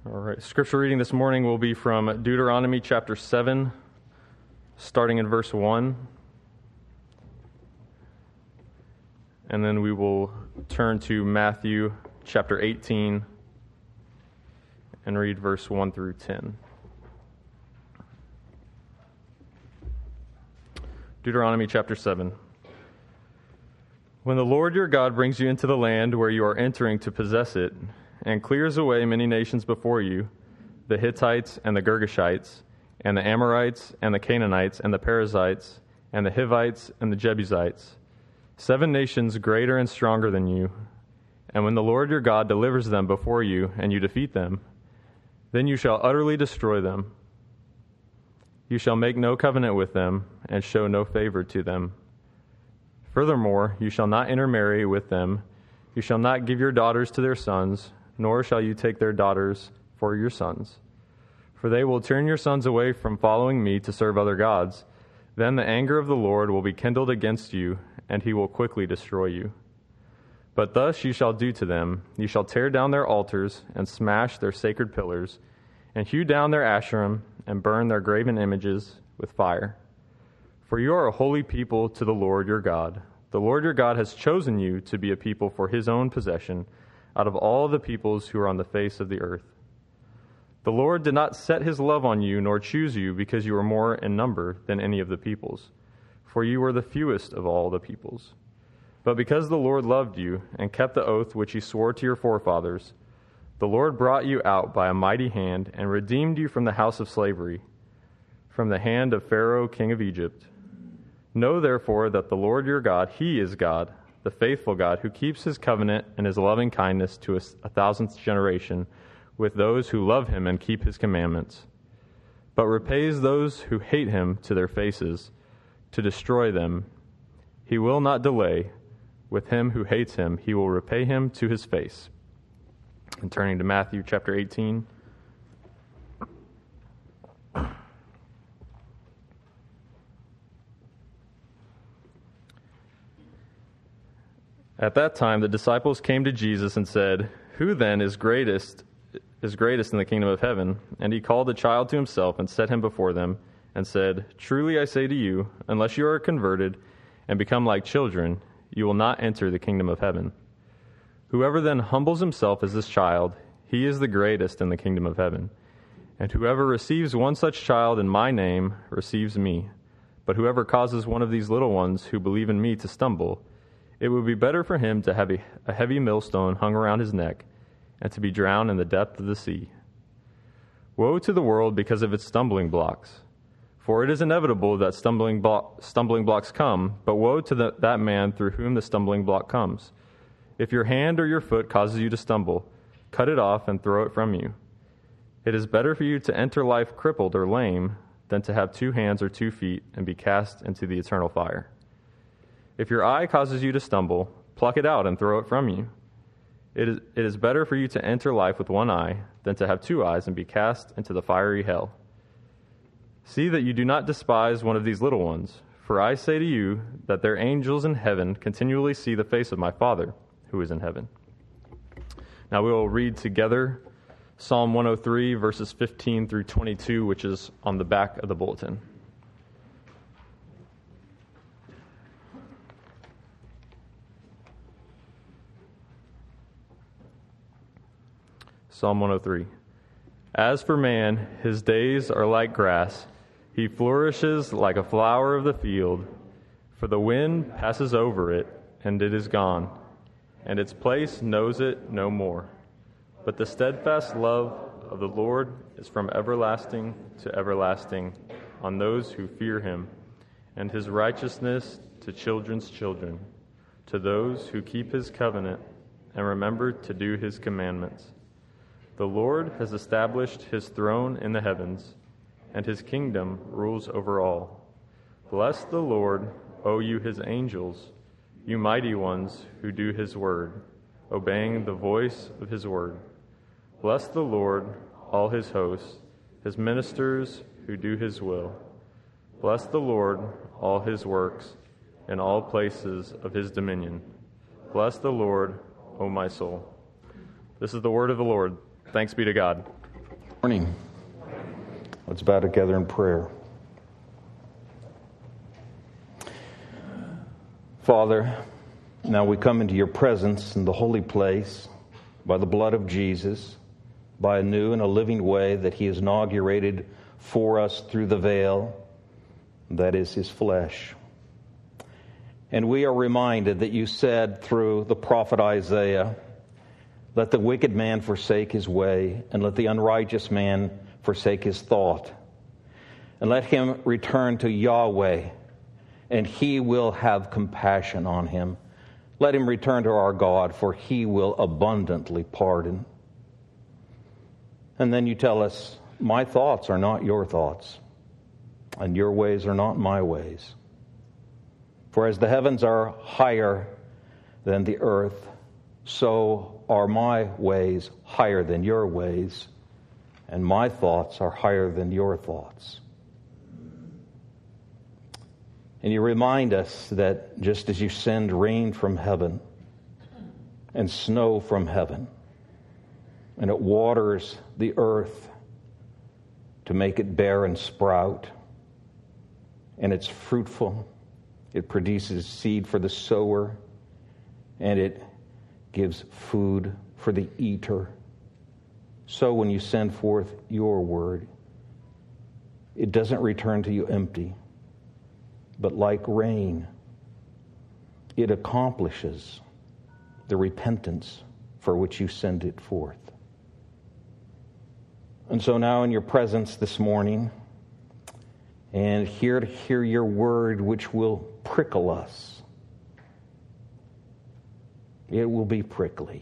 All right, scripture reading this morning will be from Deuteronomy chapter 7, starting in verse 1. And then we will turn to Matthew chapter 18 and read verse 1 through 10. Deuteronomy chapter 7. When the Lord your God brings you into the land where you are entering to possess it, and clears away many nations before you, the Hittites and the Girgashites, and the Amorites and the Canaanites and the Perizzites, and the Hivites and the Jebusites, 7 nations greater and stronger than you. And when the Lord your God delivers them before you, and you defeat them, then you shall utterly destroy them. You shall make no covenant with them, and show no favor to them. Furthermore, you shall not intermarry with them. You shall not give your daughters to their sons, nor shall you take their daughters for your sons. For they will turn your sons away from following me to serve other gods. Then the anger of the Lord will be kindled against you, and he will quickly destroy you. But thus you shall do to them. You shall tear down their altars, and smash their sacred pillars, and hew down their Asherim, and burn their graven images with fire. For you are a holy people to the Lord your God. The Lord your God has chosen you to be a people for his own possession, out of all the peoples who are on the face of the earth. The Lord did not set his love on you, nor choose you, because you were more in number than any of the peoples, for you were the fewest of all the peoples. But because the Lord loved you, and kept the oath which he swore to your forefathers, the Lord brought you out by a mighty hand, and redeemed you from the house of slavery, from the hand of Pharaoh king of Egypt. Know therefore that the Lord your God, he is God, the faithful God, who keeps his covenant and his loving kindness to a 1,000th generation with those who love him and keep his commandments, but repays those who hate him to their faces, to destroy them. He will not delay. With him who hates him, he will repay him to his face. And turning to Matthew chapter 18. At that time, the disciples came to Jesus and said, "Who then is greatest in the kingdom of heaven?" And he called the child to himself and set him before them and said, "Truly I say to you, unless you are converted and become like children, you will not enter the kingdom of heaven. Whoever then humbles himself as this child, he is the greatest in the kingdom of heaven. And whoever receives one such child in my name receives me. But whoever causes one of these little ones who believe in me to stumble, it would be better for him to have a heavy millstone hung around his neck and to be drowned in the depth of the sea. Woe to the world because of its stumbling blocks. For it is inevitable that stumbling blocks come, but woe to that man through whom the stumbling block comes. If your hand or your foot causes you to stumble, cut it off and throw it from you. It is better for you to enter life crippled or lame than to have 2 hands or 2 feet and be cast into the eternal fire. If your eye causes you to stumble, pluck it out and throw it from you. It is better for you to enter life with 1 eye than to have 2 eyes and be cast into the fiery hell. See that you do not despise one of these little ones, for I say to you that their angels in heaven continually see the face of my Father who is in heaven." Now we will read together Psalm 103, verses 15 through 22, which is on the back of the bulletin. Psalm 103. As for man, his days are like grass. He flourishes like a flower of the field. For the wind passes over it, and it is gone, and its place knows it no more. But the steadfast love of the Lord is from everlasting to everlasting on those who fear him, and his righteousness to children's children, to those who keep his covenant and remember to do his commandments. The Lord has established his throne in the heavens, and his kingdom rules over all. Bless the Lord, O you his angels, you mighty ones who do his word, obeying the voice of his word. Bless the Lord, all his hosts, his ministers who do his will. Bless the Lord, all his works, in all places of his dominion. Bless the Lord, O my soul. This is the word of the Lord. Thanks be to God. Morning. Let's bow together in prayer. Father, now we come into your presence in the holy place by the blood of Jesus, by a new and a living way that he has inaugurated for us through the veil, that is his flesh. And we are reminded that you said through the prophet Isaiah, let the wicked man forsake his way, and let the unrighteous man forsake his thought. And let him return to Yahweh, and he will have compassion on him. Let him return to our God, for he will abundantly pardon. And then you tell us, my thoughts are not your thoughts, and your ways are not my ways. For as the heavens are higher than the earth, so are my ways higher than your ways, and my thoughts are higher than your thoughts. And you remind us that just as you send rain from heaven and snow from heaven, and it waters the earth to make it bear and sprout, and it's fruitful, it produces seed for the sower, and it gives food for the eater. So when you send forth your word, it doesn't return to you empty, but like rain, it accomplishes the repentance for which you send it forth. And so now in your presence this morning, and here to hear your word, which will prickle us, it will be prickly.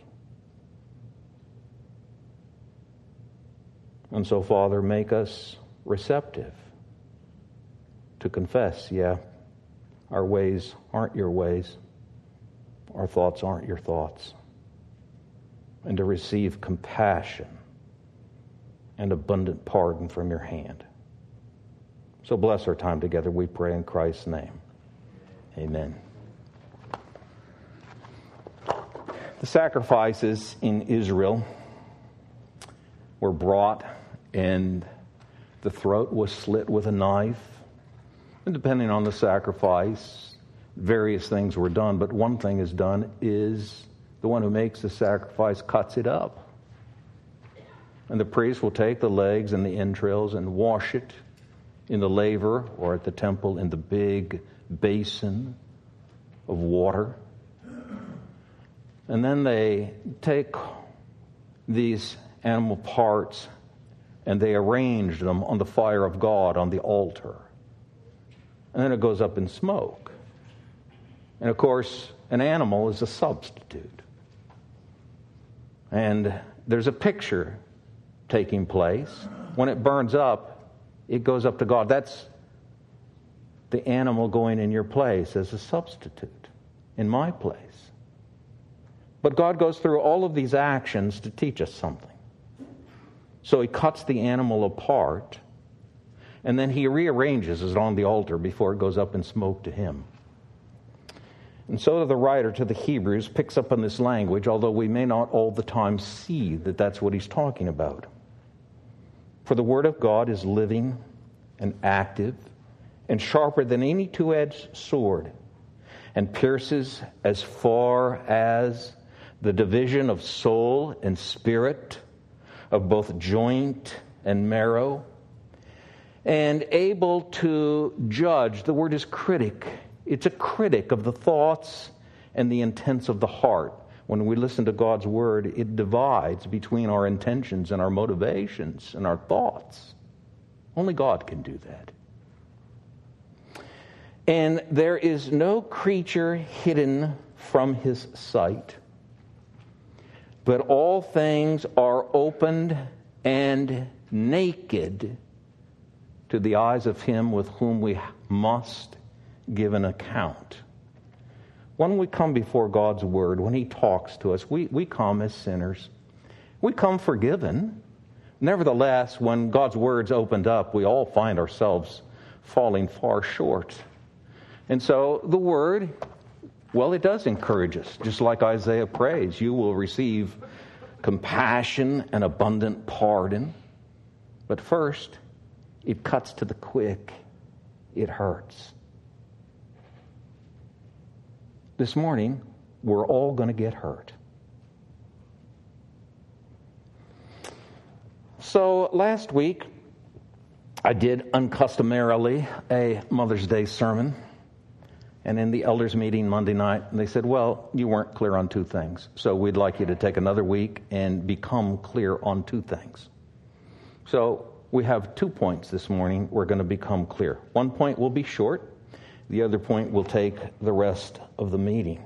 And so, Father, make us receptive to confess, yeah, our ways aren't your ways, our thoughts aren't your thoughts, and to receive compassion and abundant pardon from your hand. So bless our time together, we pray in Christ's name. Amen. The sacrifices in Israel were brought, and the throat was slit with a knife. And depending on the sacrifice, various things were done. But one thing is done is the one who makes the sacrifice cuts it up. And the priest will take the legs and the entrails and wash it in the laver or at the temple in the big basin of water. And then they take these animal parts and they arrange them on the fire of God on the altar. And then it goes up in smoke. And of course, an animal is a substitute. And there's a picture taking place. When it burns up, it goes up to God. That's the animal going in your place as a substitute, in my place. But God goes through all of these actions to teach us something. So he cuts the animal apart, and then he rearranges it on the altar before it goes up in smoke to him. And so the writer to the Hebrews picks up on this language, although we may not all the time see that that's what he's talking about. For the word of God is living and active and sharper than any two-edged sword, and pierces as far as the division of soul and spirit, of both joint and marrow, and able to judge. The word is critic. It's a critic of the thoughts and the intents of the heart. When we listen to God's word, it divides between our intentions and our motivations and our thoughts. Only God can do that. And there is no creature hidden from his sight, but all things are opened and naked to the eyes of him with whom we must give an account. When we come before God's word, when he talks to us, we come as sinners. We come forgiven. Nevertheless, when God's word's opened up, we all find ourselves falling far short. And so the word, well, it does encourage us. Just like Isaiah prays, you will receive compassion and abundant pardon. But first, it cuts to the quick. It hurts. This morning, we're all going to get hurt. So last week, I did uncustomarily a Mother's Day sermon. And in the elders meeting Monday night, they said, well, you weren't clear on two things. So we'd like you to take another week and become clear on two things. So we have 2 points this morning we're going to become clear. One point will be short. The other point will take the rest of the meeting.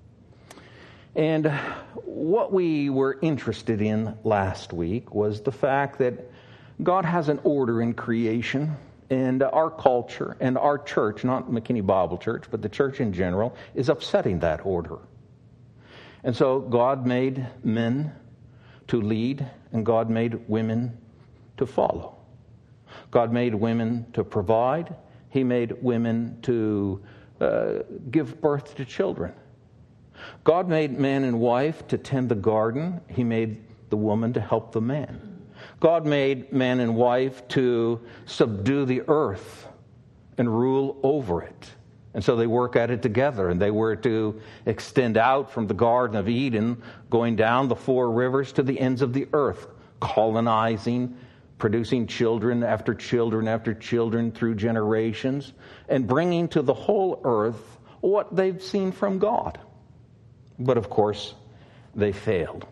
And what we were interested in last week was the fact that God has an order in creation, and our culture and our church, not McKinney Bible Church, but the church in general, is upsetting that order. And so God made men to lead, and God made women to follow. God made women to provide. He made women to give birth to children. God made man and wife to tend the garden. He made the woman to help the man. God made man and wife to subdue the earth and rule over it. And so they work at it together, and they were to extend out from the Garden of Eden, going down the 4 rivers to the ends of the earth, colonizing, producing children after children after children through generations, and bringing to the whole earth what they've seen from God. But of course, they failed.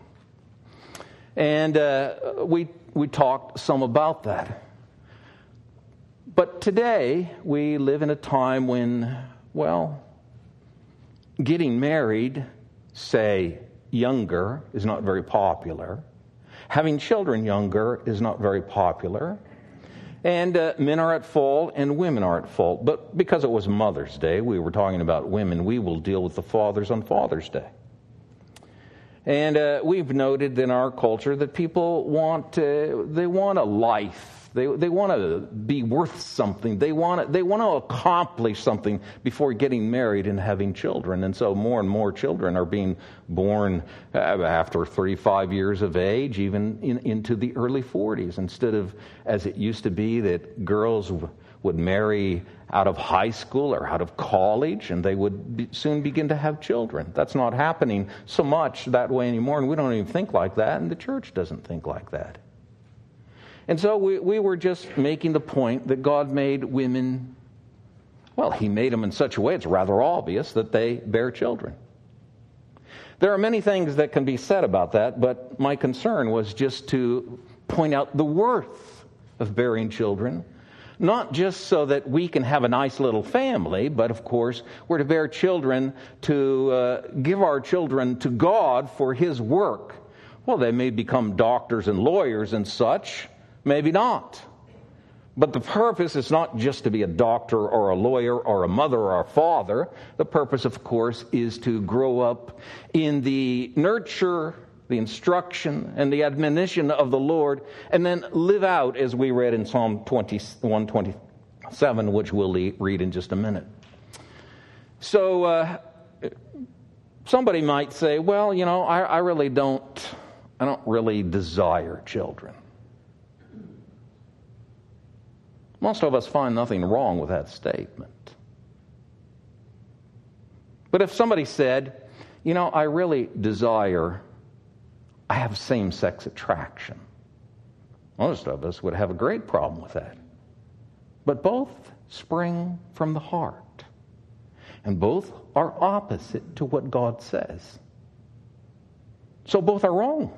And we talked some about that. But today, we live in a time when, well, getting married, say, younger, is not very popular. Having children younger is not very popular. And men are at fault and women are at fault. But because it was Mother's Day, we were talking about women, we will deal with the fathers on Father's Day. And we've noted in our culture that people want a life. They want to be worth something. They want to accomplish something before getting married and having children. And so more and more children are being born after 35 years of age, even into the early 40s, instead of, as it used to be, that girls would marry out of high school or out of college, and they would soon begin to have children. That's not happening so much that way anymore, and we don't even think like that, and the church doesn't think like that. And so we were just making the point that God made women, well, He made them in such a way, it's rather obvious, that they bear children. There are many things that can be said about that, but my concern was just to point out the worth of bearing children. Not just so that we can have a nice little family, but of course we're to bear children to give our children to God for His work. Well, they may become doctors and lawyers and such, maybe not. But the purpose is not just to be a doctor or a lawyer or a mother or a father. The purpose, of course, is to grow up in the nurture, the instruction, and the admonition of the Lord, and then live out, as we read in Psalm 127, which we'll read in just a minute. So somebody might say, well, you know, I don't really desire children. Most of us find nothing wrong with that statement. But if somebody said, you know, I really desire, I have same-sex attraction, most of us would have a great problem with that. But both spring from the heart, and both are opposite to what God says. So both are wrong.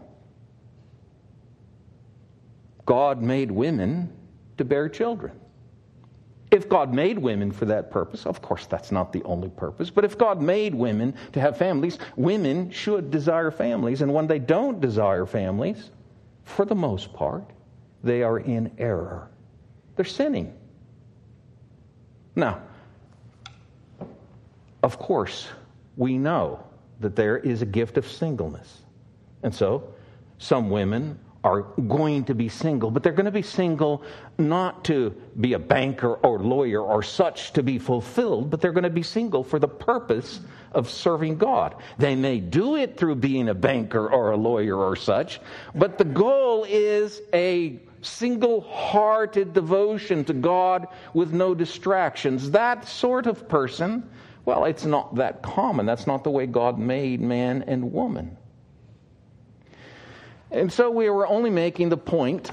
God made women to bear children. If God made women for that purpose, of course that's not the only purpose, but if God made women to have families, women should desire families, and when they don't desire families, for the most part, they are in error. They're sinning. Now, of course, we know that there is a gift of singleness. And so, some women are going to be single, but they're going to be single not to be a banker or lawyer or such to be fulfilled, but they're going to be single for the purpose of serving God. They may do it through being a banker or a lawyer or such, but the goal is a single-hearted devotion to God with no distractions. That sort of person, well, it's not that common. That's not the way God made man and woman. And so we were only making the point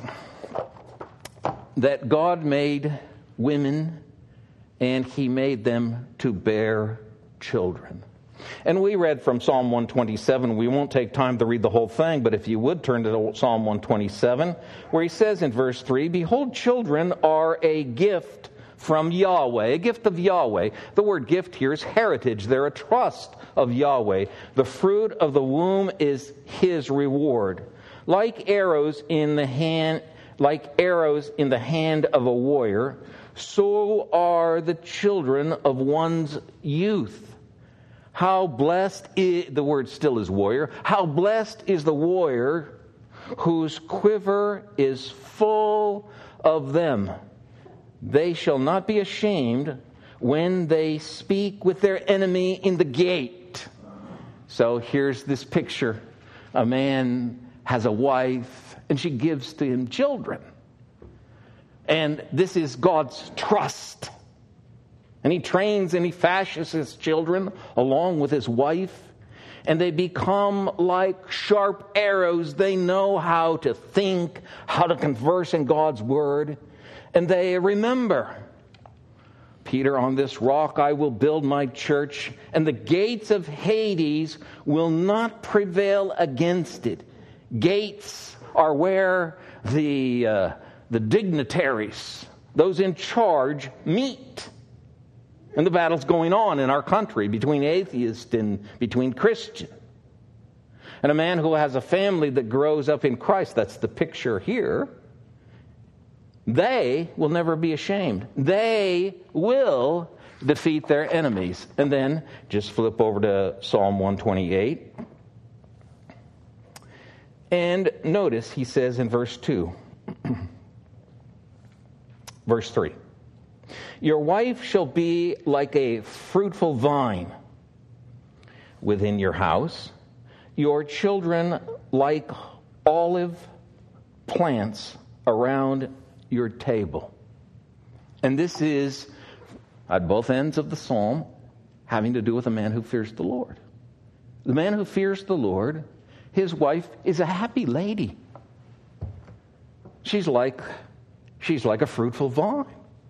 that God made women and He made them to bear children. And we read from Psalm 127. We won't take time to read the whole thing, but if you would turn to Psalm 127, where he says in verse 3, "Behold, children are a gift from Yahweh," a gift of Yahweh. The word gift here is heritage. They're a trust of Yahweh. The fruit of the womb is His reward. Like arrows in the hand of a warrior, so are the children of one's youth. How blessed is, the word still is warrior, how blessed is the warrior whose quiver is full of them. They shall not be ashamed when they speak with their enemy in the gate. So here's this picture. A man has a wife, and she gives to him children. And this is God's trust. And He trains and He fashions His children along with His wife. And they become like sharp arrows. They know how to think, how to converse in God's Word. And they remember, Peter, on this rock I will build my church, and the gates of Hades will not prevail against it. Gates are where the dignitaries, those in charge, meet. And the battle's going on in our country between atheists and between Christian. And a man who has a family that grows up in Christ, that's the picture here, they will never be ashamed. They will defeat their enemies. And then just flip over to Psalm 128. And notice he says in verse 2, verse 3, "Your wife shall be like a fruitful vine within your house, your children like olive plants around your table." And this is, at both ends of the psalm, having to do with a man who fears the Lord. The man who fears the Lord, his wife is a happy lady. She's like a fruitful vine.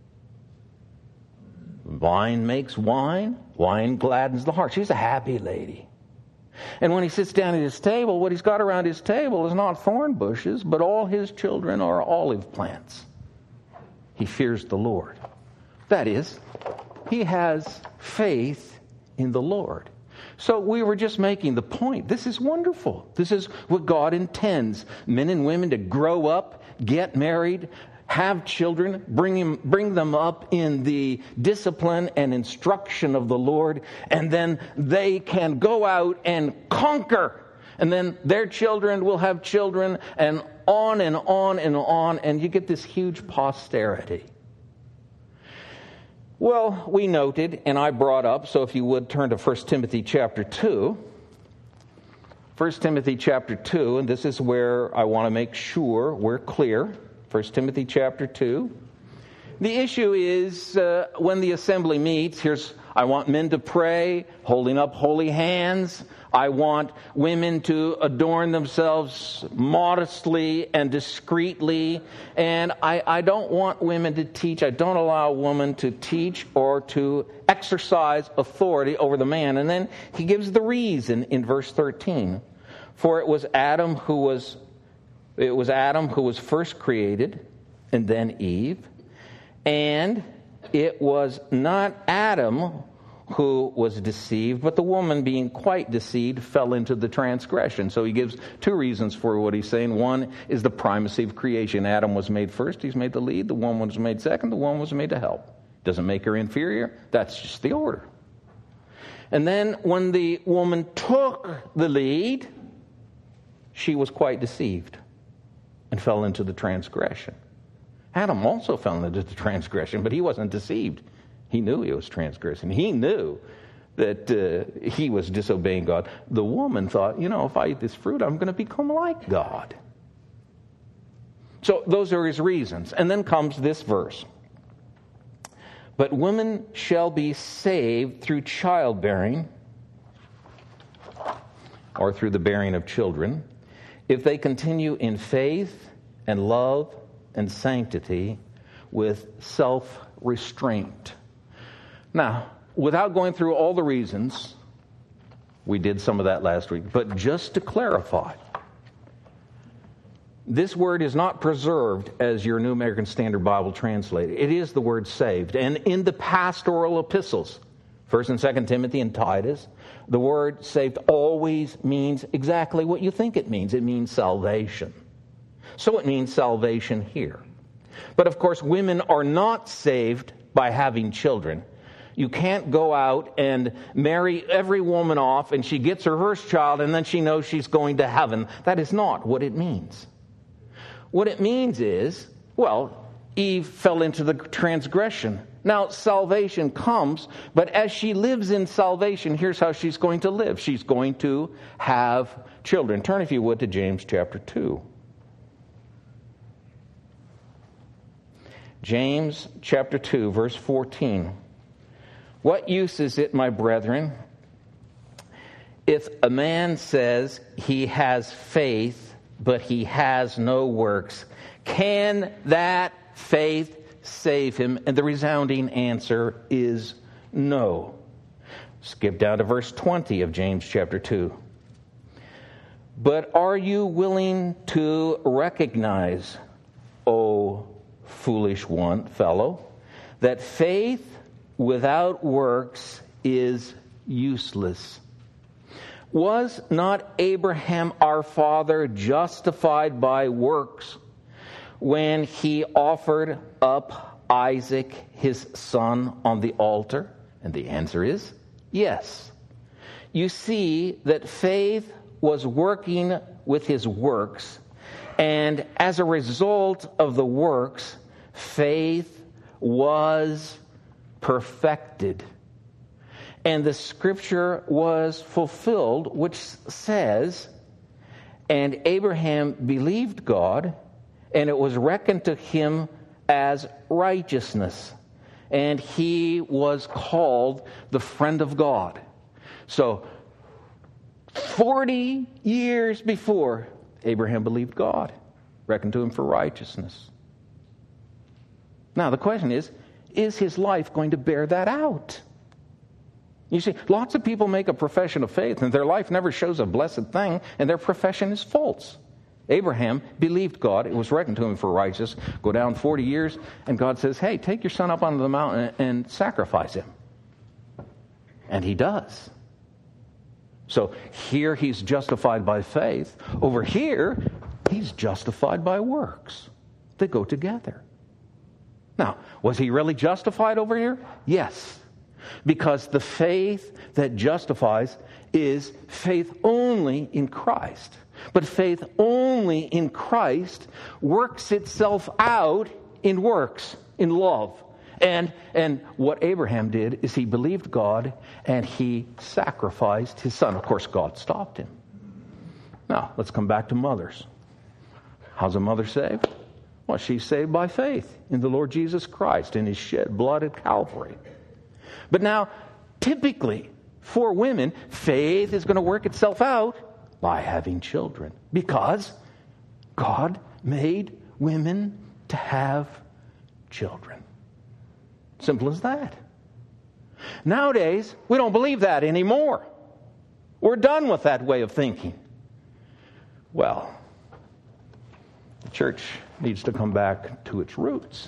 Wine makes wine. Wine gladdens the heart. She's a happy lady. And when he sits down at his table, what he's got around his table is not thorn bushes, but all his children are olive plants. He fears the Lord. That is, he has faith in the Lord. So we were just making the point. This is wonderful. This is what God intends. Men and women to grow up, get married, have children, bring them up in the discipline and instruction of the Lord, and then they can go out and conquer. And then their children will have children, and on and on and on, and you get this huge posterity. Well, we noted, and I brought up, so if you would turn to 1 Timothy chapter 2. 1 Timothy chapter 2, and this is where I want to make sure we're clear. 1 Timothy chapter 2. The issue is when the assembly meets, I want men to pray, holding up holy hands. I want women to adorn themselves modestly and discreetly. And I don't want women to teach. I don't allow a woman to teach or to exercise authority over the man. And then he gives the reason in verse 13. For it was Adam who was first created, and then Eve. And it was not Adam who was deceived, but the woman, being quite deceived, fell into the transgression. So he gives two reasons for what he's saying. One is the primacy of creation. Adam was made first, he's made to lead. The woman was made second, the woman was made to help. Doesn't make her inferior. That's just the order. And then when the woman took the lead, she was quite deceived. and fell into the transgression. Adam also fell into the transgression, but he wasn't deceived. He knew he was transgressing. He knew that he was disobeying God. The woman thought, if I eat this fruit, I'm going to become like God. So those are his reasons. And then comes this verse. But women shall be saved through childbearing, or through the bearing of children, if they continue in faith and love and sanctity with self-restraint. Now, without going through all the reasons, we did some of that last week, but just to clarify, this word is not preserved as your New American Standard Bible translated. It is the word saved. And in the pastoral epistles, 1 and 2 Timothy and Titus, the word saved always means exactly what you think it means. It means salvation. So it means salvation here. But of course, women are not saved by having children. You can't go out and marry every woman off and she gets her first child and then she knows she's going to heaven. That is not what it means. What it means is, Eve fell into the transgression. Now, salvation comes, but as she lives in salvation, here's how she's going to live. She's going to have children. Turn, if you would, to James chapter 2. James chapter 2, verse 14. What use is it, my brethren, if a man says he has faith, but he has no works? Can that faith save him? And the resounding answer is no. Skip down to verse 20 of James chapter 2. But are you willing to recognize, O foolish fellow, that faith without works is useless? Was not Abraham our father justified by works when he offered up Isaac his son on the altar? And the answer is yes. You see that faith was working with his works, and as a result of the works, faith was perfected. And the scripture was fulfilled, which says, and Abraham believed God, and it was reckoned to him as righteousness. And he was called the friend of God. So, 40 years before, Abraham believed God, reckoned to him for righteousness. Now, the question is his life going to bear that out? You see, lots of people make a profession of faith, and their life never shows a blessed thing, and their profession is false. Abraham believed God. It was reckoned to him for righteousness. Go down 40 years, and God says, hey, take your son up onto the mountain and sacrifice him. And he does. So here he's justified by faith. Over here, he's justified by works. They go together. Now, was he really justified over here? Yes. Because the faith that justifies is faith only in Christ. But faith only in Christ works itself out in works, in love. And what Abraham did is he believed God and he sacrificed his son. Of course, God stopped him. Now, let's come back to mothers. How's a mother saved? Well, she's saved by faith in the Lord Jesus Christ and his shed blood at Calvary. But now, typically, for women, faith is going to work itself out by having children. Because God made women to have children. Simple as that. Nowadays, we don't believe that anymore. We're done with that way of thinking. Well, the church needs to come back to its roots.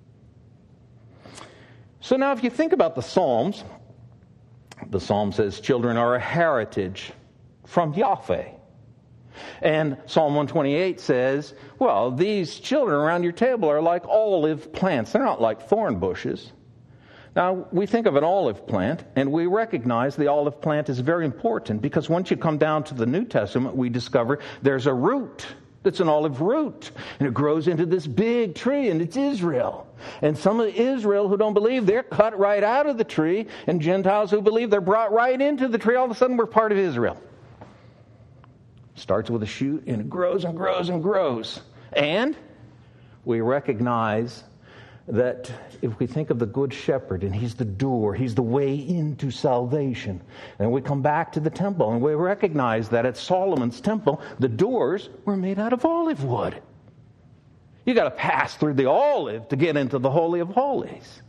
So now if you think about the Psalm says children are a heritage from Yahweh. And Psalm 128 says, well, these children around your table are like olive plants. They're not like thorn bushes. Now, we think of an olive plant, and we recognize the olive plant is very important because once you come down to the New Testament, we discover there's a root It's an olive root, and it grows into this big tree, and it's Israel. And some of Israel who don't believe, they're cut right out of the tree, and Gentiles who believe, they're brought right into the tree. All of a sudden, we're part of Israel. Starts with a shoot, and it grows and grows and grows. And we recognize that if we think of the Good Shepherd, and He's the door, He's the way into salvation, and we come back to the temple, and we recognize that at Solomon's temple, the doors were made out of olive wood. You got to pass through the olive to get into the Holy of Holies.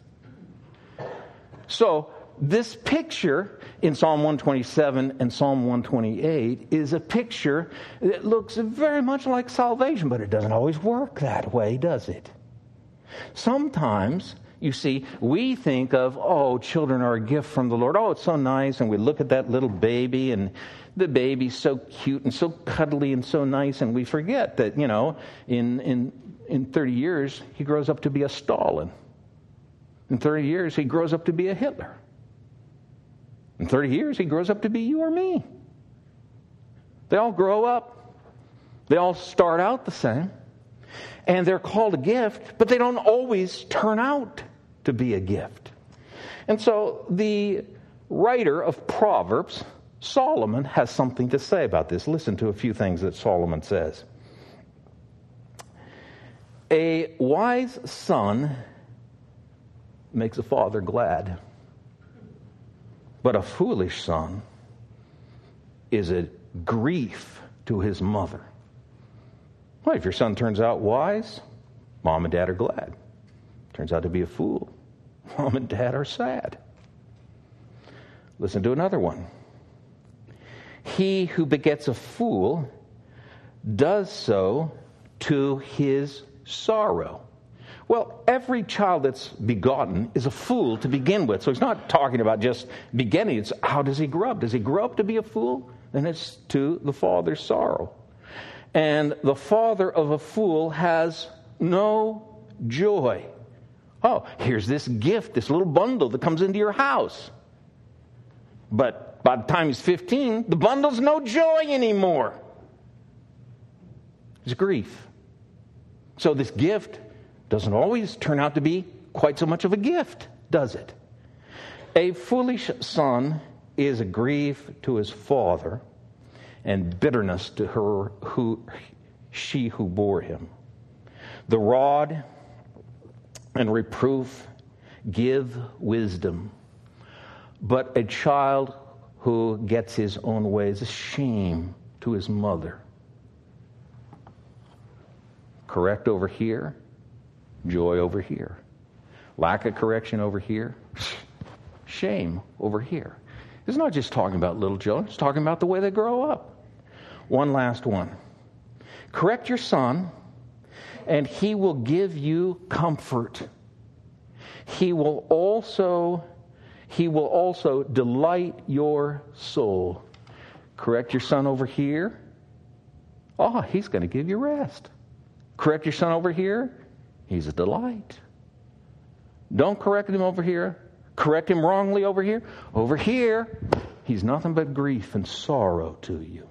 So this picture in Psalm 127 and Psalm 128 is a picture that looks very much like salvation, but it doesn't always work that way, does it? Sometimes, you see, we think of, children are a gift from the Lord. Oh, it's so nice. And we look at that little baby, and the baby's so cute and so cuddly and so nice. And we forget that, in 30 years, he grows up to be a Stalin. In 30 years, he grows up to be a Hitler. In 30 years, he grows up to be you or me. They all grow up. They all start out the same. And they're called a gift, but they don't always turn out to be a gift. And so the writer of Proverbs, Solomon, has something to say about this. Listen to a few things that Solomon says. A wise son makes a father glad, but a foolish son is a grief to his mother. Well, if your son turns out wise, mom and dad are glad. Turns out to be a fool, mom and dad are sad. Listen to another one. He who begets a fool does so to his sorrow. Well, every child that's begotten is a fool to begin with. So he's not talking about just beginning. It's how does he grow up? Does he grow up to be a fool? Then it's to the father's sorrow. And the father of a fool has no joy. Oh, here's this gift, this little bundle that comes into your house. But by the time he's 15, the bundle's no joy anymore. It's grief. So this gift doesn't always turn out to be quite so much of a gift, does it? A foolish son is a grief to his father, and bitterness to she who bore him. The rod and reproof give wisdom, but a child who gets his own way is a shame to his mother. Correct over here, joy over here. Lack of correction over here, shame over here. It's not just talking about little children, it's talking about the way they grow up. One last one. Correct your son, and he will give you comfort. He will also delight your soul. Correct your son over here. Oh, he's going to give you rest. Correct your son over here. He's a delight. Don't correct him over here. Correct him wrongly over here. Over here, he's nothing but grief and sorrow to you.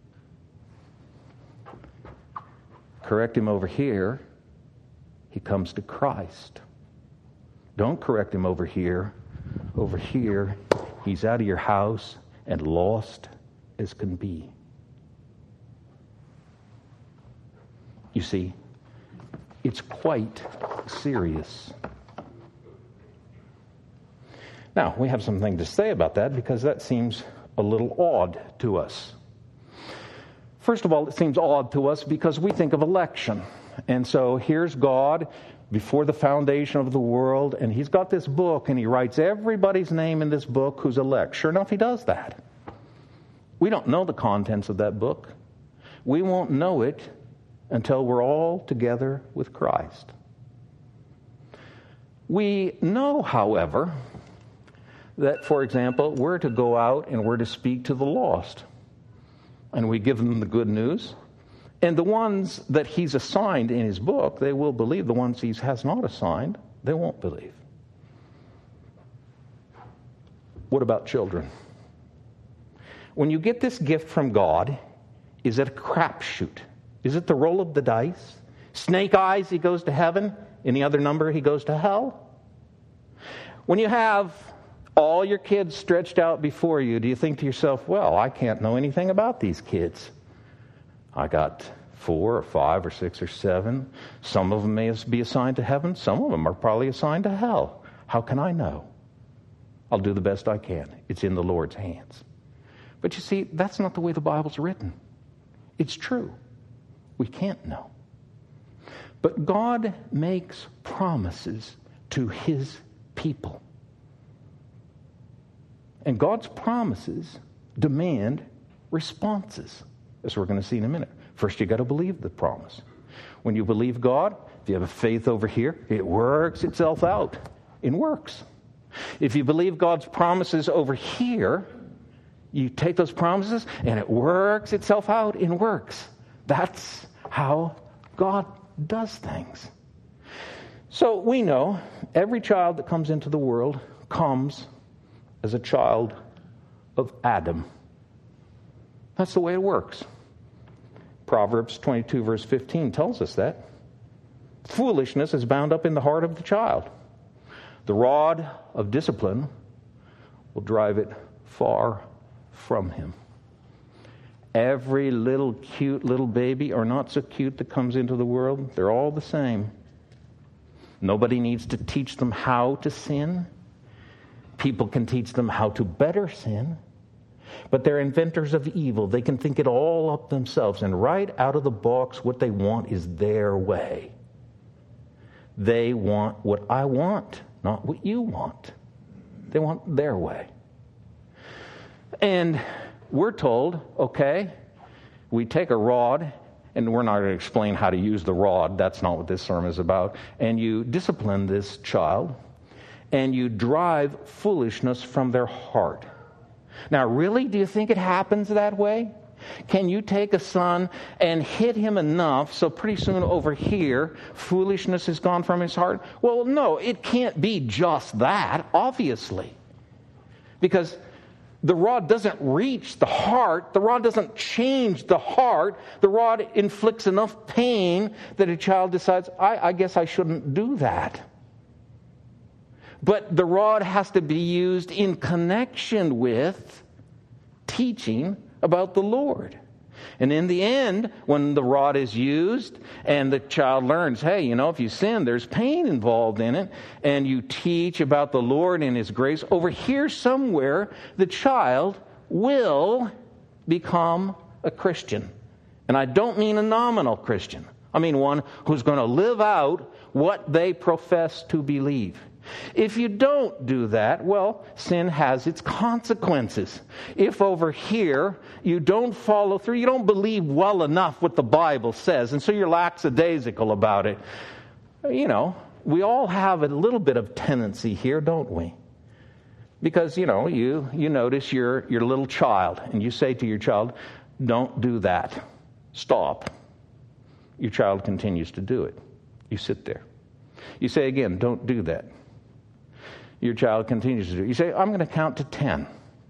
Correct him over here, he comes to Christ. Don't correct him over here. Over here, he's out of your house and lost as can be. You see, it's quite serious. Now, we have something to say about that because that seems a little odd to us. First of all, it seems odd to us because we think of election. And so here's God before the foundation of the world, and he's got this book, and he writes everybody's name in this book who's elect. Sure enough, he does that. We don't know the contents of that book. We won't know it until we're all together with Christ. We know, however, that, for example, we're to go out and we're to speak to the lost. And we give them the good news. And the ones that he's assigned in his book, they will believe. The ones he has not assigned, they won't believe. What about children? When you get this gift from God, is it a crapshoot? Is it the roll of the dice? Snake eyes, he goes to heaven. Any other number, he goes to hell. When you have all your kids stretched out before you, do you think to yourself, well, I can't know anything about these kids. I got 4 or 5 or 6 or 7. Some of them may be assigned to heaven. Some of them are probably assigned to hell. How can I know? I'll do the best I can. It's in the Lord's hands. But you see, that's not the way the Bible's written. It's true. We can't know. But God makes promises to His people. And God's promises demand responses, as we're going to see in a minute. First, you got to believe the promise. When you believe God, if you have a faith over here, it works itself out in works. If you believe God's promises over here, you take those promises and it works itself out in works. That's how God does things. So we know every child that comes into the world comes as a child of Adam. That's the way it works. Proverbs 22 verse 15 tells us that. Foolishness is bound up in the heart of the child. The rod of discipline will drive it far from him. Every little cute little baby, or not so cute, that comes into the world, they're all the same. Nobody needs to teach them how to sin. People can teach them how to better sin. But they're inventors of evil. They can think it all up themselves. And right out of the box, what they want is their way. They want what I want, not what you want. They want their way. And we're told, okay, we take a rod, and we're not going to explain how to use the rod. That's not what this sermon is about. And you discipline this child, and you drive foolishness from their heart. Now, really, do you think it happens that way? Can you take a son and hit him enough so pretty soon over here, foolishness is gone from his heart? Well, no, it can't be just that, obviously. Because the rod doesn't reach the heart. The rod doesn't change the heart. The rod inflicts enough pain that a child decides, I guess I shouldn't do that. But the rod has to be used in connection with teaching about the Lord. And in the end, when the rod is used and the child learns, hey, if you sin, there's pain involved in it, and you teach about the Lord and His grace, over here somewhere, the child will become a Christian. And I don't mean a nominal Christian. I mean one who's going to live out what they profess to believe. If you don't do that, well, sin has its consequences. If over here you don't follow through, you don't believe well enough what the Bible says, and so you're lackadaisical about it. We all have a little bit of tendency here, don't we? Because, you notice your little child, and you say to your child, don't do that. Stop. Your child continues to do it. You sit there. You say again, don't do that. Your child continues to do it. You say, I'm going to count to 10.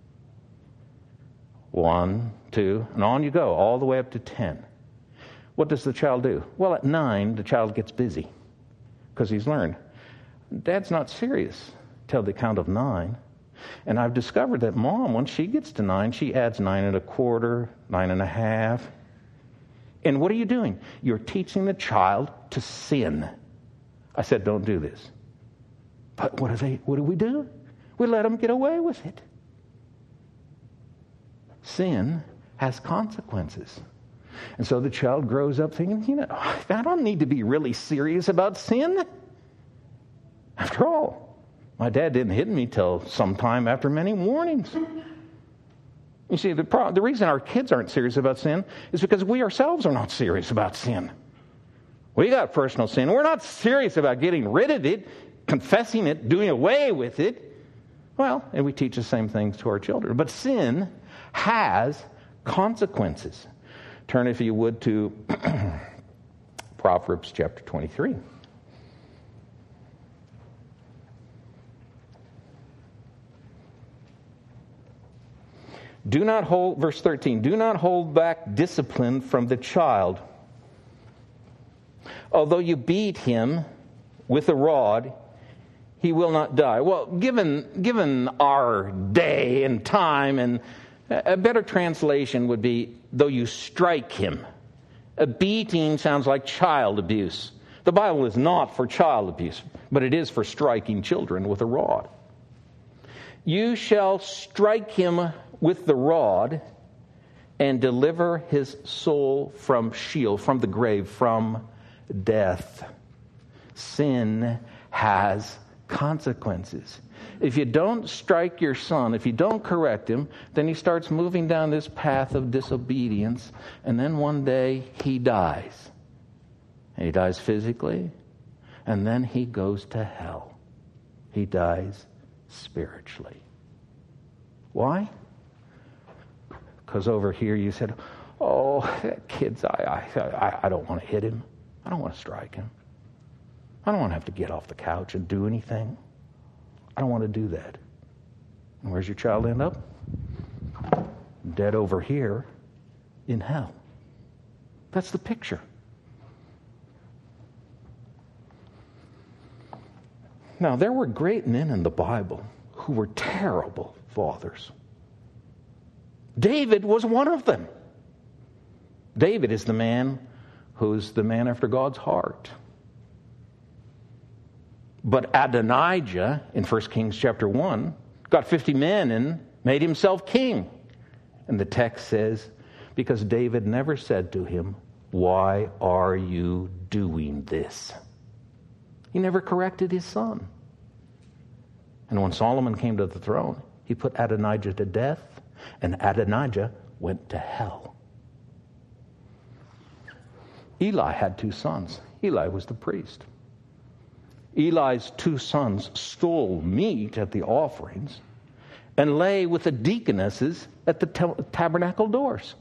1, 2, and on you go, all the way up to 10. What does the child do? Well, at 9, the child gets busy because he's learned. Dad's not serious till the count of 9. And I've discovered that Mom, once she gets to 9, she adds 9 1/4, 9 1/2. And what are you doing? You're teaching the child to sin. I said, don't do this. But what do we do? We let them get away with it. Sin has consequences. And so the child grows up thinking, I don't need to be really serious about sin. After all, my dad didn't hit me till sometime after many warnings. You see, the reason our kids aren't serious about sin is because we ourselves are not serious about sin. We got personal sin. We're not serious about getting rid of it, confessing it, doing away with it. Well, and we teach the same things to our children. But sin has consequences. Turn, if you would, to Proverbs chapter 23. Verse 13, do not hold back discipline from the child Although you beat him with a rod, he will not die. Well, given our day and time, and a better translation would be, though you strike him. A beating sounds like child abuse. The Bible is not for child abuse, but it is for striking children with a rod. You shall strike him with the rod and deliver his soul from Sheol, from the grave, from death. Sin has consequences. If you don't strike your son, if you don't correct him, then he starts moving down this path of disobedience, and then one day he dies. And he dies physically, and then he goes to hell. He dies spiritually. Why? Because over here you said, oh, kids, I don't want to hit him. I don't want to strike him. I don't want to have to get off the couch and do anything. I don't want to do that. And where's your child end up? Dead over here in hell. That's the picture. Now, there were great men in the Bible who were terrible fathers. David was one of them. David is the man who's the man after God's heart. But Adonijah, in 1 Kings chapter 1, got 50 men and made himself king. And the text says, because David never said to him, why are you doing this? He never corrected his son. And when Solomon came to the throne, he put Adonijah to death, and Adonijah went to hell. Eli had 2 sons. Eli was the priest. Eli's 2 sons stole meat at the offerings and lay with the deaconesses at the tabernacle doors.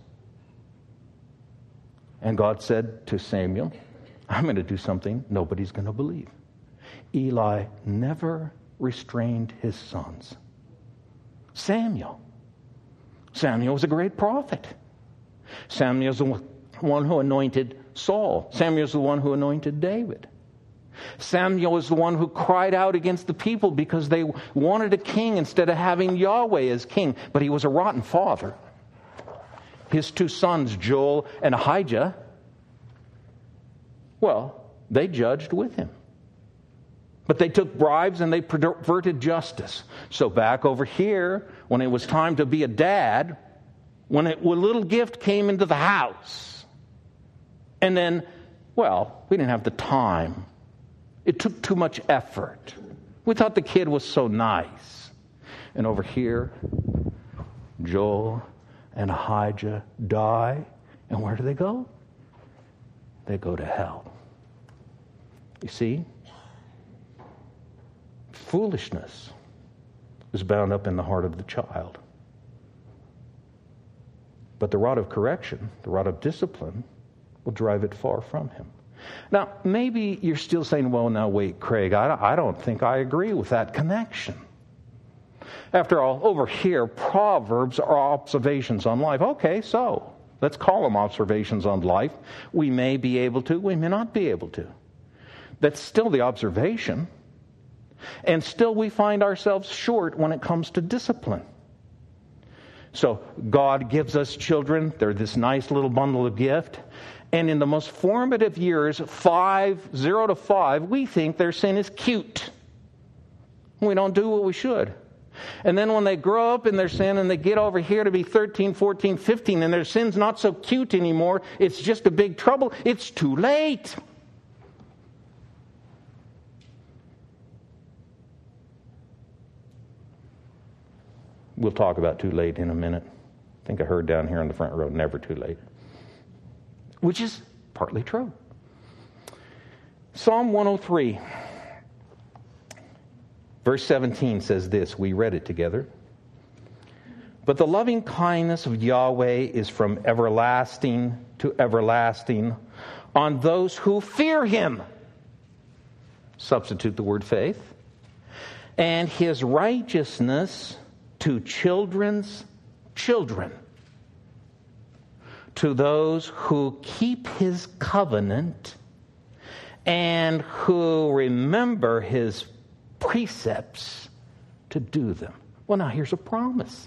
And God said to Samuel, I'm going to do something nobody's going to believe. Eli never restrained his sons. Samuel was a great prophet. Samuel's the one who anointed Saul. Samuel's the one who anointed David. Samuel is the one who cried out against the people because they wanted a king instead of having Yahweh as king. But he was a rotten father. His 2 sons, Joel and Ahijah, well, they judged with him. But they took bribes and they perverted justice. So back over here, when it was time to be a dad, when a little gift came into the house, and then, well, we didn't have the time. It took too much effort. We thought the kid was so nice. And over here, Joel and Ahijah die. And where do they go? They go to hell. You see? Foolishness is bound up in the heart of the child. But the rod of correction, the rod of discipline, will drive it far from him. Now, maybe you're still saying, well, now wait, Craig, I don't think I agree with that connection. After all, over here, Proverbs are observations on life. Okay, so let's call them observations on life. We may be able to, we may not be able to. That's still the observation. And still we find ourselves short when it comes to discipline. So God gives us children. They're this nice little bundle of gift. And in the most formative years, 0 to 5, we think their sin is cute. We don't do what we should. And then when they grow up in their sin and they get over here to be 13, 14, 15, and their sin's not so cute anymore, it's just a big trouble, it's too late. We'll talk about too late in a minute. I think I heard down here in the front row, never too late. Which is partly true. Psalm 103, verse 17 says this. We read it together. But the loving kindness of Yahweh is from everlasting to everlasting on those who fear Him. Substitute the word faith. And His righteousness to children's children. To those who keep His covenant and who remember his precepts to do them. Well, now here's a promise.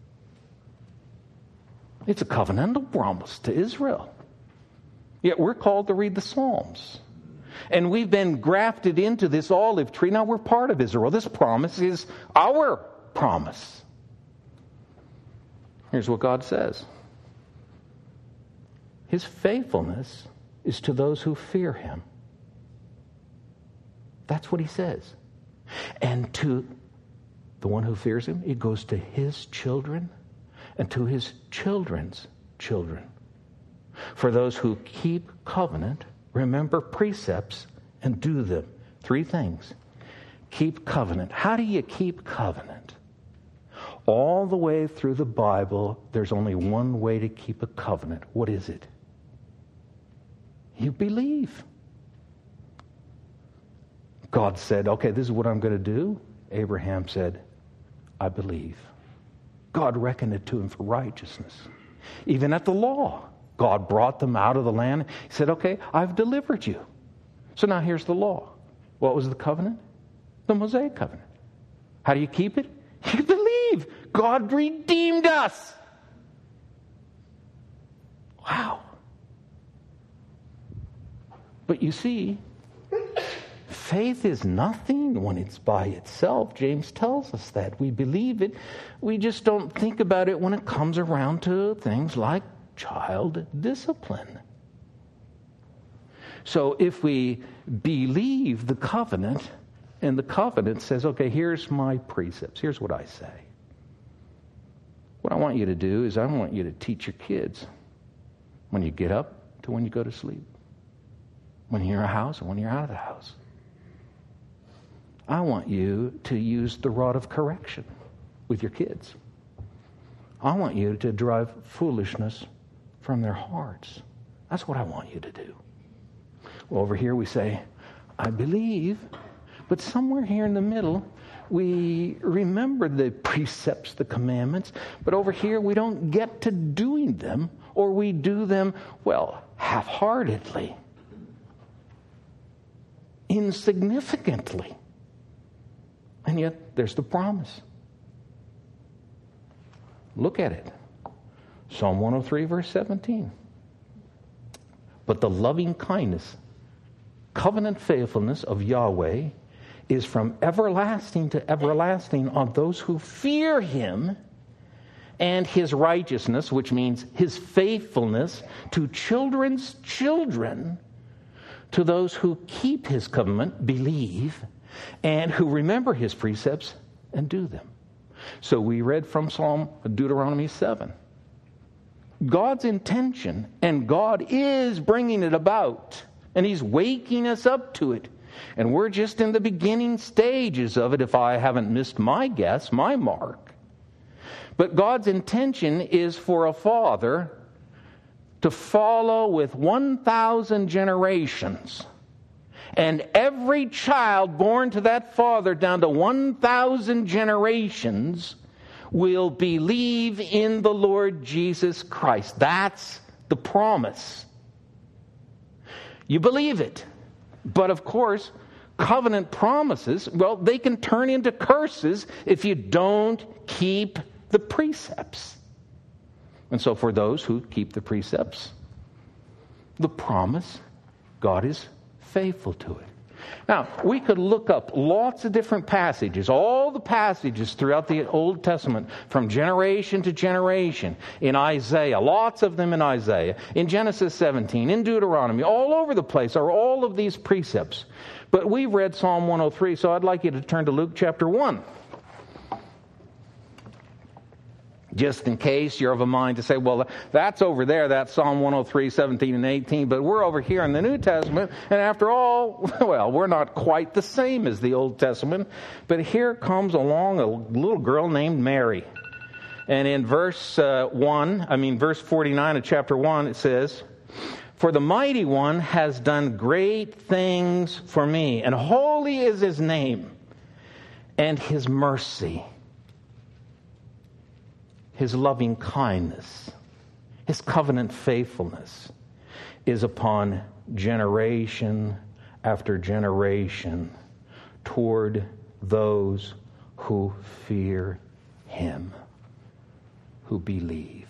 It's a covenantal promise to Israel. Yet we're called to read the Psalms. And we've been grafted into this olive tree. Now we're part of Israel. This promise is our promise. Here's what God says. His faithfulness is to those who fear him. That's what he says. And to the one who fears him, it goes to his children and to his children's children. For those who keep covenant, remember precepts, and do them. 3 things. Keep covenant. How do you keep covenant? All the way through the Bible, there's only one way to keep a covenant. What is it? You believe. God said, okay, this is what I'm going to do. Abraham said, I believe. God reckoned it to him for righteousness. Even at the law, God brought them out of the land. He said, okay, I've delivered you. So now here's the law. What was the covenant? The Mosaic covenant. How do you keep it? You believe. God redeemed us. Wow. But you see, faith is nothing when it's by itself. James tells us that. We believe it. We just don't think about it when it comes around to things like child discipline. So if we believe the covenant, and the covenant says, okay, here's my precepts. Here's what I say. What I want you to do is I want you to teach your kids when you get up to when you go to sleep. When you're in a house and when you're out of the house. I want you to use the rod of correction with your kids. I want you to drive foolishness from their hearts. That's what I want you to do. Well, over here we say, I believe, but somewhere here in the middle, we remember the precepts, the commandments, but over here we don't get to doing them, or we do them, well, half-heartedly, insignificantly. And yet, there's the promise. Look at it. Psalm 103, verse 17. But the loving kindness, covenant faithfulness of Yahweh is from everlasting to everlasting on those who fear him, and his righteousness, which means his faithfulness, to children's children, to those who keep his covenant, believe, and who remember his precepts and do them. So we read from Deuteronomy 7. God's intention, and God is bringing it about, and he's waking us up to it. And we're just in the beginning stages of it, if I haven't missed my guess, my mark. But God's intention is for a father to follow with 1,000 generations. And every child born to that father down to 1,000 generations will believe in the Lord Jesus Christ. That's the promise. You believe it. But of course, covenant promises, well, they can turn into curses if you don't keep the precepts. And so for those who keep the precepts, the promise, God is faithful to it. Now, we could look up lots of different passages, all the passages throughout the Old Testament, from generation to generation, in Isaiah, lots of them in Isaiah, in Genesis 17, in Deuteronomy, all over the place are all of these precepts. But we've read Psalm 103, so I'd like you to turn to Luke chapter 1. Just in case you're of a mind to say, well, that's over there, that's Psalm 103, 17 and 18, but we're over here in the New Testament, and after all, well, we're not quite the same as the Old Testament, but here comes along a little girl named Mary. And in verse 49 of chapter 1, it says, "For the Mighty One has done great things for me, and holy is his name, and his mercy, his loving kindness, his covenant faithfulness is upon generation after generation toward those who fear him, who believe.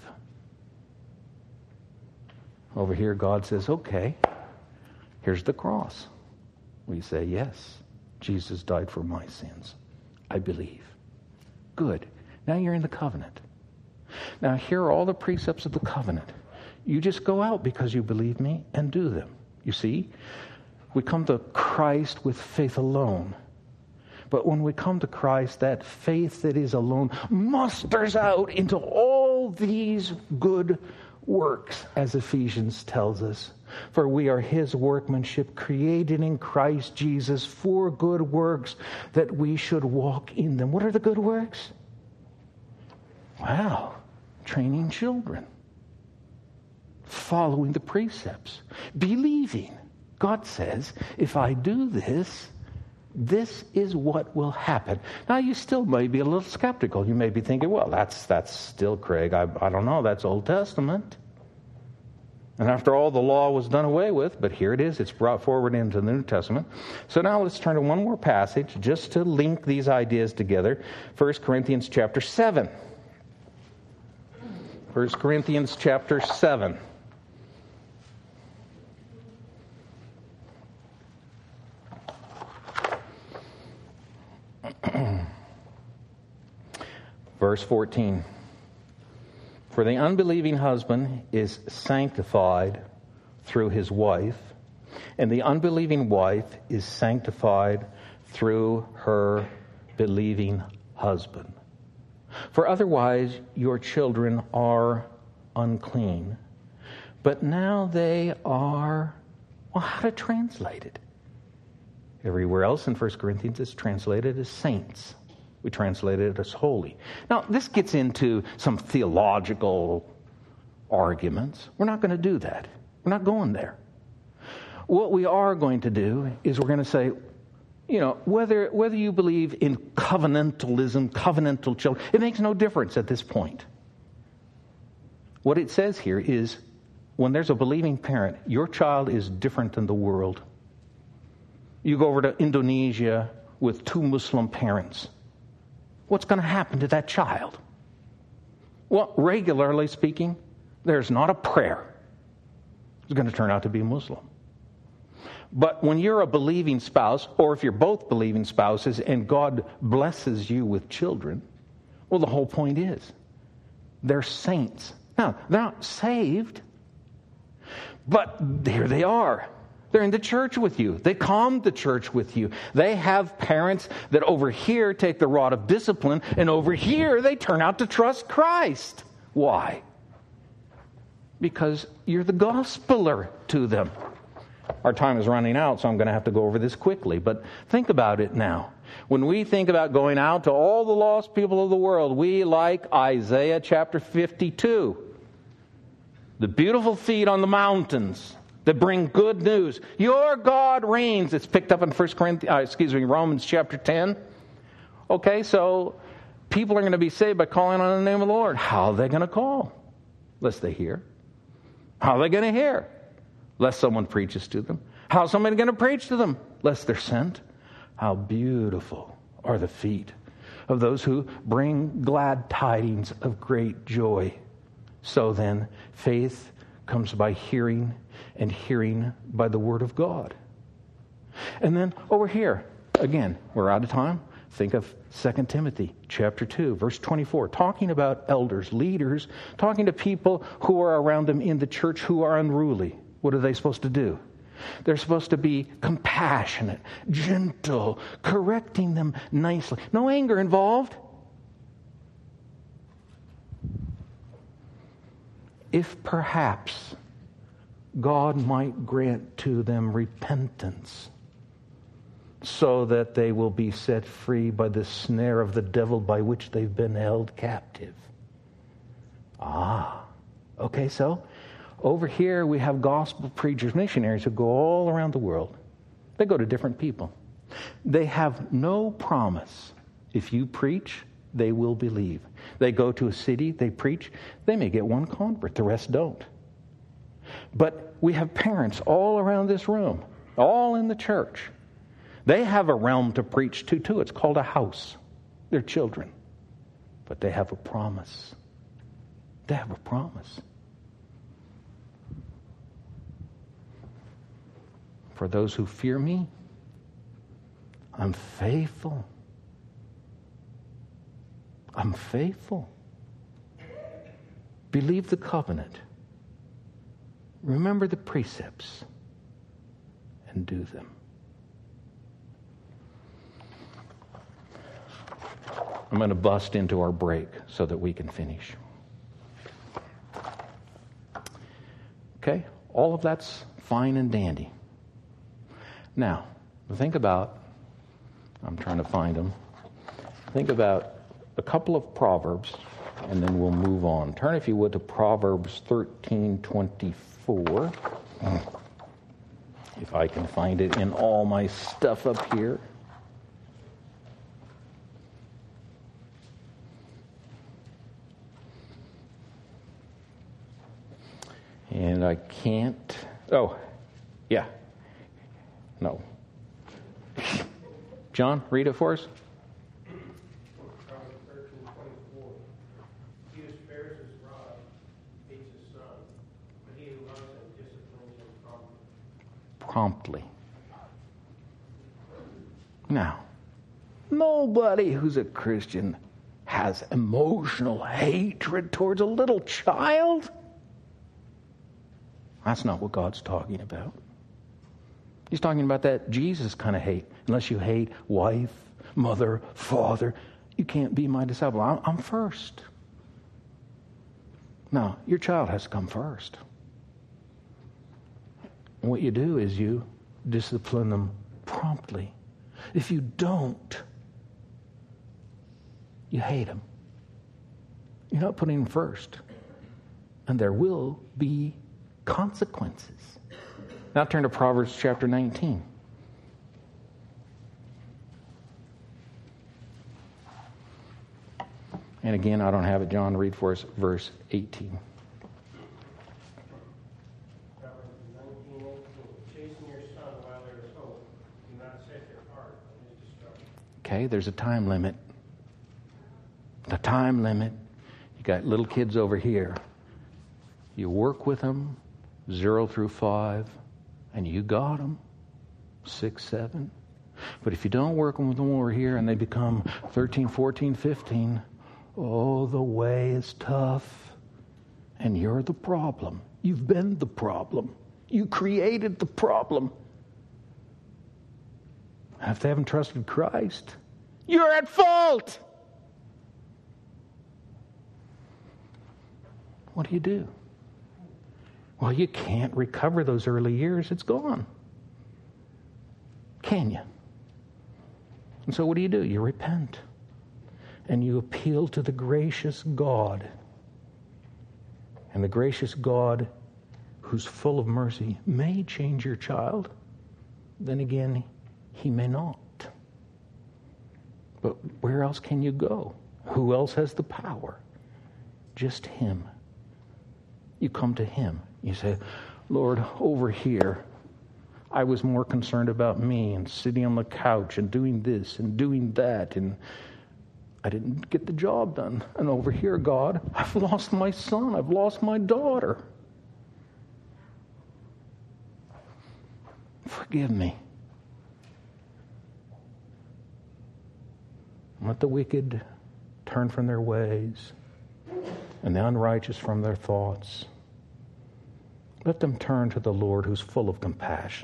Over here, God says, okay, here's the cross. We say, yes, Jesus died for my sins. I believe. Good. Now you're in the covenant. Now here are all the precepts of the covenant. You just go out because you believe me and do them. You see, we come to Christ with faith alone. But when we come to Christ, that faith that is alone musters out into all these good works, as Ephesians tells us. For we are his workmanship, created in Christ Jesus for good works, that we should walk in them. What are the good works? Wow, training children, following the precepts, believing. God says, if I do this, this is what will happen. Now, you still may be a little skeptical. You may be thinking, well, that's still, Craig, I don't know, that's Old Testament. And after all, the law was done away with, but here it is. It's brought forward into the New Testament. So now let's turn to one more passage just to link these ideas together. 1 Corinthians chapter 7. 1 Corinthians chapter 7. Verse 14. For the unbelieving husband is sanctified through his wife, and the unbelieving wife is sanctified through her believing husband. For otherwise your children are unclean, but now they are, well, how to translate it? Everywhere else in 1 Corinthians it's translated as saints. We translate it as holy. Now, this gets into some theological arguments. We're not going to do that. We're not going there. What we are going to do is we're going to say, whether you believe in covenantalism, covenantal children, it makes no difference at this point. What it says here is, when there's a believing parent, your child is different than the world. You go over to Indonesia with 2 Muslim parents. What's going to happen to that child? Well, regularly speaking, there's not a prayer. It's going to turn out to be a Muslim. But when you're a believing spouse, or if you're both believing spouses and God blesses you with children, well, the whole point is they're saints. Now, they're not saved, but here they are. They're in the church with you. They come to church with you. They have parents that over here take the rod of discipline, and over here they turn out to trust Christ. Why? Because you're the gospeler to them. Our time is running out, so I'm going to have to go over this quickly. But think about it now. When we think about going out to all the lost people of the world, we like Isaiah chapter 52. The beautiful feet on the mountains that bring good news. Your God reigns. It's picked up in Romans chapter 10. Okay, so people are going to be saved by calling on the name of the Lord. How are they going to call? Lest they hear. How are they going to hear? Lest someone preaches to them. How is somebody going to preach to them? Lest they're sent. How beautiful are the feet of those who bring glad tidings of great joy. So then, faith comes by hearing, and hearing by the Word of God. And then over here, again, we're out of time. Think of 2 Timothy chapter 2, verse 24, talking about elders, leaders, talking to people who are around them in the church who are unruly. What are they supposed to do? They're supposed to be compassionate, gentle, correcting them nicely. No anger involved. If perhaps God might grant to them repentance so that they will be set free by the snare of the devil by which they've been held captive. Okay, so over here we have gospel preachers, missionaries who go all around the world. They go to different people. They have no promise. If you preach, they will believe. They go to a city, they preach, they may get one convert, the rest don't. But we have parents all around this room All in the church. They have a realm to preach to, too. It's called a house. They're children. But they have a promise. They have a promise. For those who fear me, I'm faithful. I'm faithful. Believe the covenant. Remember the precepts and do them. I'm going to bust into our break so that we can finish. Okay? All of that's fine and dandy. Now, think about, I'm trying to find them. Think about a couple of Proverbs, and then we'll move on. Turn, if you would, to Proverbs 13:24. If I can find it in all my stuff up here. And I can't. Oh, yeah. No. John, read it for us. Proverbs 13:24. He who spares his rod hates his son, but he who loves him disciplines him promptly. Now, nobody who's a Christian has emotional hatred towards a little child. That's not what God's talking about. He's talking about that Jesus kind of hate. Unless you hate wife, mother, father, you can't be my disciple. I'm first. Now, your child has to come first. And what you do is you discipline them promptly. If you don't, you hate them. You're not putting them first. And there will be consequences. Now turn to Proverbs chapter 19. And again, I don't have it. John, read for us verse 18. Proverbs 19:18. Chasten your son while there is hope. Do not set your heart on his destruction. Okay, there's a time limit. The time limit. You got little kids over here. You work with them 0 through 5, and you got them 6, 7. But if you don't work with them over here and they become 13, 14, 15, oh, the way is tough. And you're the problem. You've been the problem. You created the problem. And if they haven't trusted Christ, you're at fault. What do? Well, you can't recover those early years. It's gone. Can you? And so what do? You repent. And you appeal to the gracious God. And the gracious God, who's full of mercy, may change your child. Then again, he may not. But where else can you go? Who else has the power? Just him. You come to him. You say, Lord, over here, I was more concerned about me and sitting on the couch and doing this and doing that, and I didn't get the job done. And over here, God, I've lost my son. I've lost my daughter. Forgive me. Let the wicked turn from their ways and the unrighteous from their thoughts. Let them turn to the Lord who's full of compassion.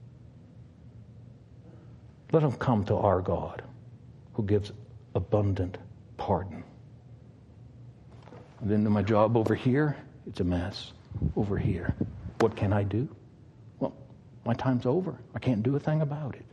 Let them come to our God who gives abundant pardon. And then my job over here, it's a mess. Over here, what can I do? Well, my time's over. I can't do a thing about it.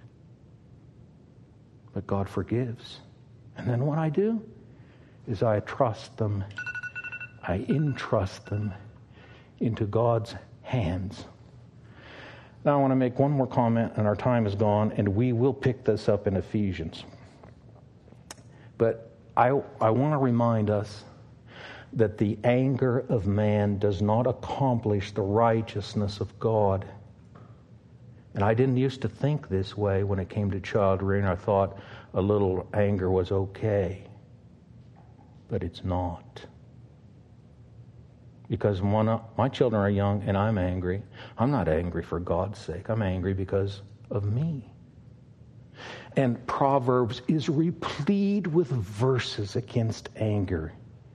But God forgives. And then what I do is I trust them. I entrust them into God's hands. Now I want to make one more comment, and our time is gone, and we will pick this up in Ephesians. But I want to remind us that the anger of man does not accomplish the righteousness of God. And I didn't used to think this way when it came to child rearing. I thought a little anger was okay. But it's not. Because when my children are young and I'm angry, I'm not angry for God's sake. I'm angry because of me. And Proverbs is replete with verses against anger.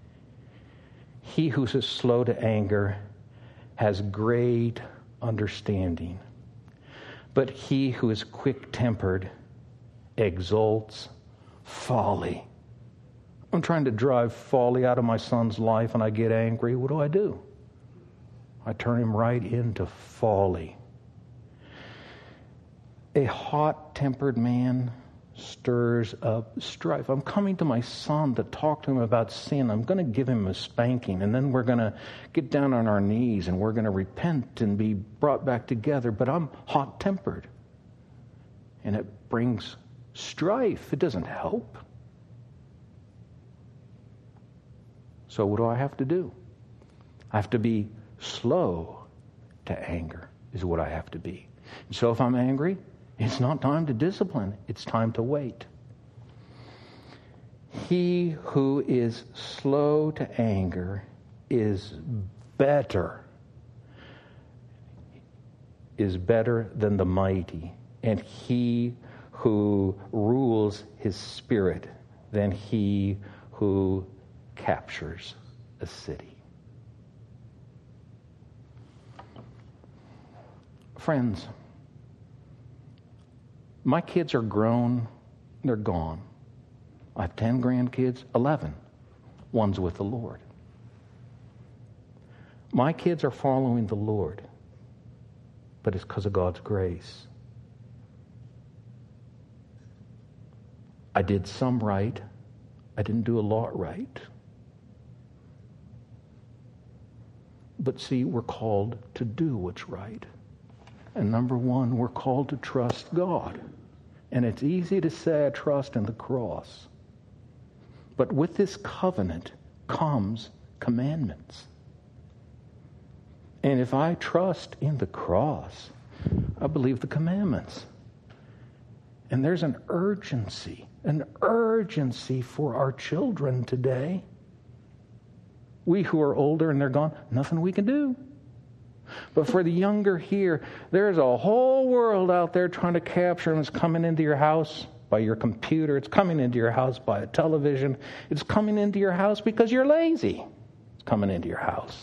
He who is slow to anger has great understanding. But he who is quick-tempered exalts folly. I'm trying to drive folly out of my son's life and I get angry. What do? I turn him right into folly. A hot-tempered man stirs up strife. I'm coming to my son to talk to him about sin. I'm going to give him a spanking, and then we're going to get down on our knees and we're going to repent and be brought back together. But I'm hot-tempered. And it brings strife. It doesn't help. So what do I have to do? I have to be slow to anger is what I have to be. And so if I'm angry, it's not time to discipline. It's time to wait. He who is slow to anger is better than the mighty, and he who rules his spirit than he who captures a city. Friends, my kids are grown, they're gone. I have 10 grandkids, 11. One's with the Lord. My kids are following the Lord, but it's because of God's grace. I did some right. I didn't do a lot right. But see, we're called to do what's right. And number one, we're called to trust God. And it's easy to say I trust in the cross. But with this covenant comes commandments. And if I trust in the cross, I believe the commandments. And there's an urgency for our children today. We who are older and they're gone, nothing we can do. But for the younger here, there's a whole world out there trying to capture them. It's coming into your house by your computer. It's coming into your house by a television. It's coming into your house because you're lazy. It's coming into your house.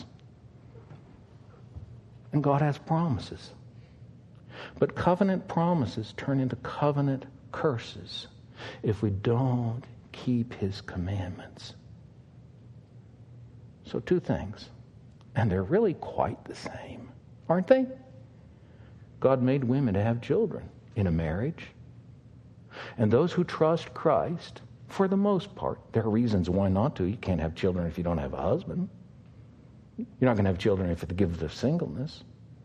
And God has promises. But covenant promises turn into covenant curses if we don't keep His commandments. So 2 things. And they're really quite the same, aren't they? God made women to have children in a marriage. And those who trust Christ, for the most part, there are reasons why not to. You can't have children if you don't have a husband. You're not going to have children if it gives of singleness.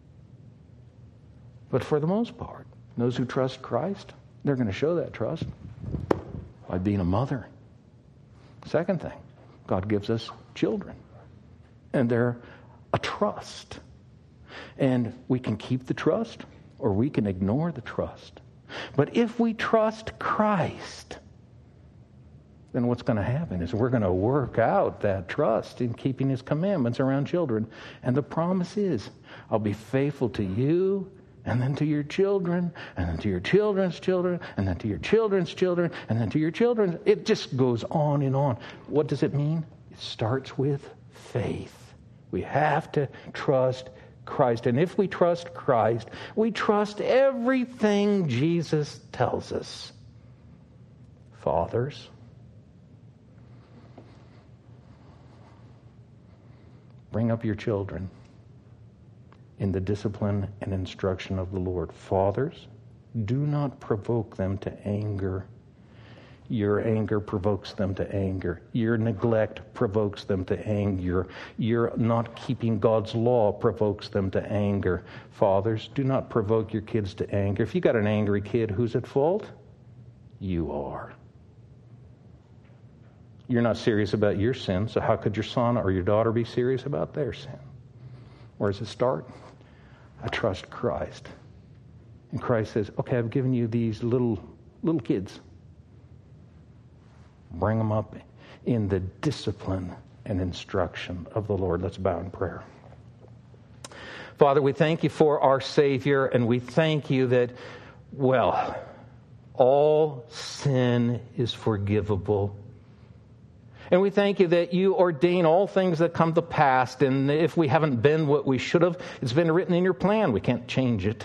But for the most part, those who trust Christ, they're going to show that trust by being a mother. Second thing, God gives us children. And they're a trust. And we can keep the trust or we can ignore the trust. But if we trust Christ, then what's going to happen is we're going to work out that trust in keeping His commandments around children. And the promise is, I'll be faithful to you, and then to your children, and then to your children's children, and then to your children's children, and then to your children's. It just goes on and on. What does it mean? It starts with faith. We have to trust Christ. And if we trust Christ, we trust everything Jesus tells us. Fathers, bring up your children in the discipline and instruction of the Lord. Fathers, do not provoke them to anger. Your anger provokes them to anger. Your neglect provokes them to anger. Your not keeping God's law provokes them to anger. Fathers, do not provoke your kids to anger. If you got an angry kid, who's at fault? You are. You're not serious about your sin, so how could your son or your daughter be serious about their sin? Where does it start? I trust Christ. And Christ says, okay, I've given you these little kids. Bring them up in the discipline and instruction of the Lord. Let's bow in prayer. Father, we thank you for our Savior, and we thank you that, well, all sin is forgivable. And we thank you that you ordain all things that come to pass, and if we haven't been what we should have, it's been written in your plan. We can't change it.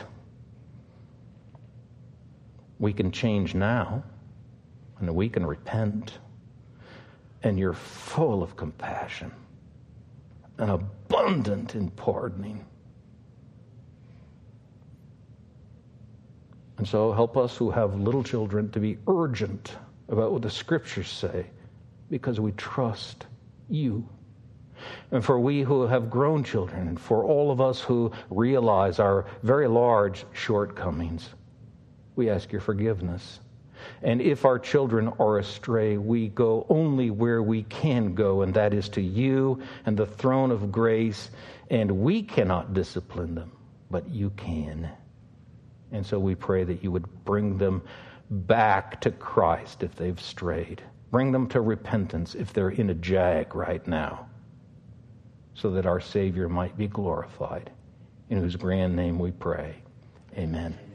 We can change now, and we can repent. And you're full of compassion and abundant in pardoning. And so help us who have little children to be urgent about what the Scriptures say, because we trust you. And for we who have grown children, and for all of us who realize our very large shortcomings, we ask your forgiveness. And if our children are astray, we go only where we can go, and that is to you and the throne of grace. And we cannot discipline them, but you can. And so we pray that you would bring them back to Christ if they've strayed. Bring them to repentance if they're in a jag right now, so that our Savior might be glorified, in whose grand name we pray. Amen.